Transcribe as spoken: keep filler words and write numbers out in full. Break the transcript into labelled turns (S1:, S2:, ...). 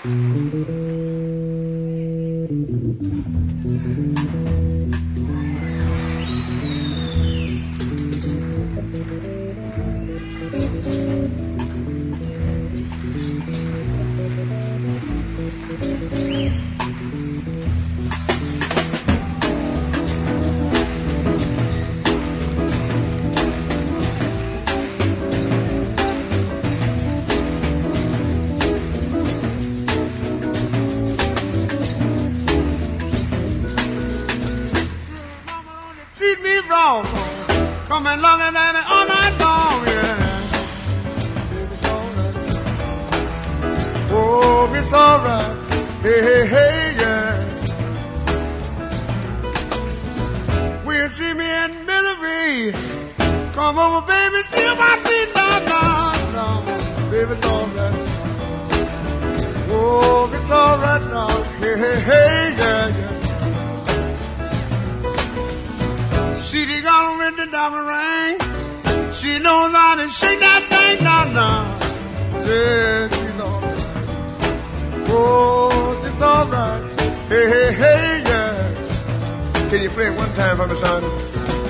S1: Coming longer than all night long, yeah. It's alright. Oh, it's alright. Hey, hey, hey, yeah. When you see me in misery, come over, baby, see my feet. No, no, no. Baby, it's alright. Oh, it's alright now. Hey, hey, hey, yeah, yeah. She got with the diamond ring. She knows how to shake that thing down, down. Yeah, she's alright. Oh, it's alright. Hey, hey, hey, yeah. Can you play it one time for me, son?